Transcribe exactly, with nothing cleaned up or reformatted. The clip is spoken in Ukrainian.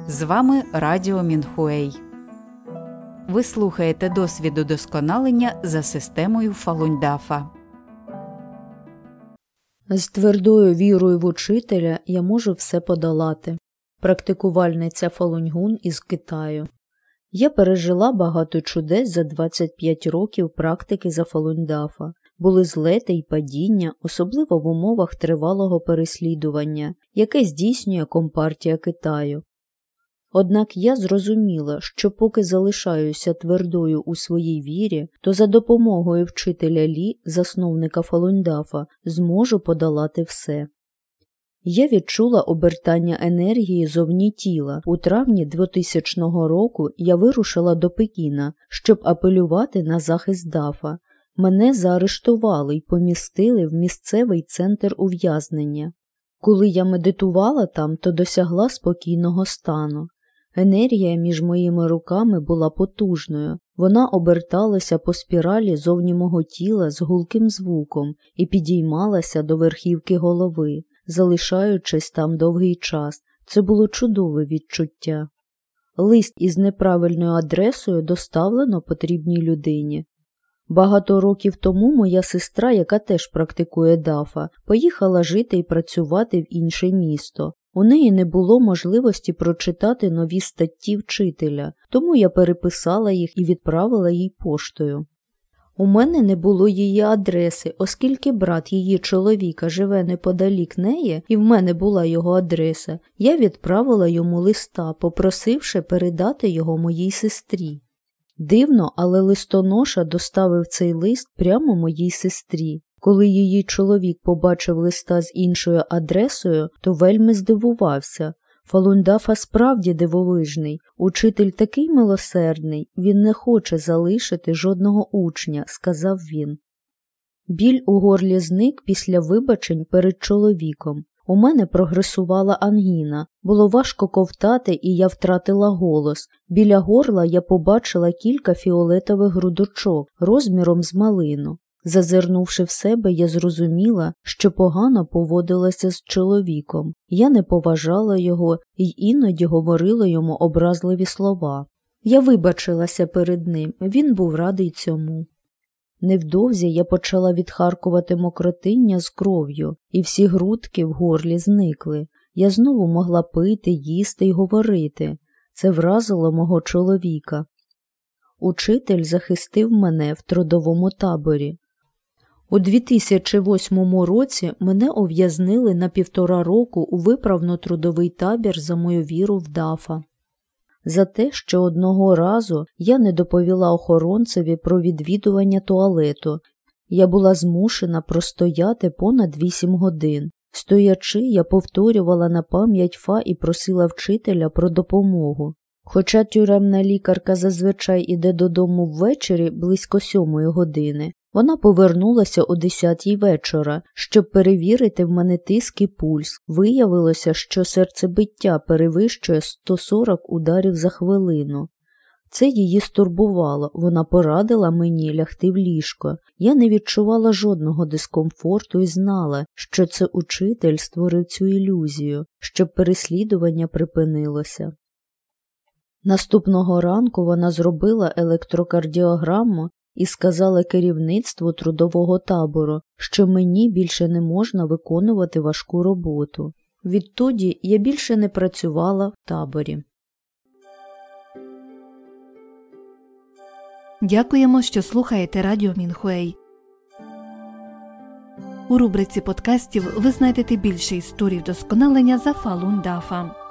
З вами Радіо Мінхуей. Ви слухаєте досвід удосконалення за системою Фалунь-Дафа. З твердою вірою в учителя я можу все подолати. Практикувальниця Фалунь-Гун із Китаю. Я пережила багато чудес за двадцять п'ять років практики за Фалунь-Дафа. Були злети й падіння, особливо в умовах тривалого переслідування, яке здійснює Компартія Китаю. Однак я зрозуміла, що поки залишаюся твердою у своїй вірі, то за допомогою вчителя Лі, засновника Фалунь-Дафа, зможу подолати все. Я відчула обертання енергії зовні тіла. У травні двотисячного року я вирушила до Пекіна, щоб апелювати на захист Дафа. Мене заарештували й помістили в місцевий центр ув'язнення. Коли я медитувала там, то досягла спокійного стану. Енергія між моїми руками була потужною. Вона оберталася по спіралі зовні мого тіла з гулким звуком і підіймалася до верхівки голови, залишаючись там довгий час. Це було чудове відчуття. Лист із неправильною адресою доставлено потрібній людині. Багато років тому моя сестра, яка теж практикує Дафа, поїхала жити і працювати в інше місто. У неї не було можливості прочитати нові статті вчителя, тому я переписала їх і відправила їй поштою. У мене не було її адреси, оскільки брат її чоловіка живе неподалік неї, і в мене була його адреса, я відправила йому листа, попросивши передати його моїй сестрі. Дивно, але листоноша доставив цей лист прямо моїй сестрі. Коли її чоловік побачив листа з іншою адресою, то вельми здивувався. Фалунь-Дафа справді дивовижний. Учитель такий милосердний, він не хоче залишити жодного учня, сказав він. Біль у горлі зник після вибачень перед чоловіком. У мене прогресувала ангіна, було важко ковтати і я втратила голос. Біля горла я побачила кілька фіолетових грудочок розміром з малину. Зазирнувши в себе, я зрозуміла, що погано поводилася з чоловіком. Я не поважала його і іноді говорила йому образливі слова. Я вибачилася перед ним, він був радий цьому. Невдовзі я почала відхаркувати мокротиння з кров'ю, і всі грудки в горлі зникли. Я знову могла пити, їсти й говорити. Це вразило мого чоловіка. Учитель захистив мене в трудовому таборі. У дві тисячі восьмому році мене ув'язнили на півтора року у виправно-трудовий табір за мою віру в Дафа. За те, що одного разу я не доповіла охоронцеві про відвідування туалету, я була змушена простояти понад вісім годин. Стоячи, я повторювала на пам'ять Фа і просила вчителя про допомогу. Хоча тюремна лікарка зазвичай іде додому ввечері близько сьомої години, вона повернулася о десятій вечора, щоб перевірити в мене тиск і пульс. Виявилося, що серцебиття перевищує сто сорок ударів за хвилину. Це її стурбувало, вона порадила мені лягти в ліжко. Я не відчувала жодного дискомфорту і знала, що це учитель створив цю ілюзію, щоб переслідування припинилося. Наступного ранку вона зробила електрокардіограму і сказала керівництву трудового табору, що мені більше не можна виконувати важку роботу. Відтоді я більше не працювала в таборі. Дякуємо, що слухаєте Радіо Мінхуей. У рубриці подкастів ви знайдете більше історій вдосконалення за Фалунь-Дафа.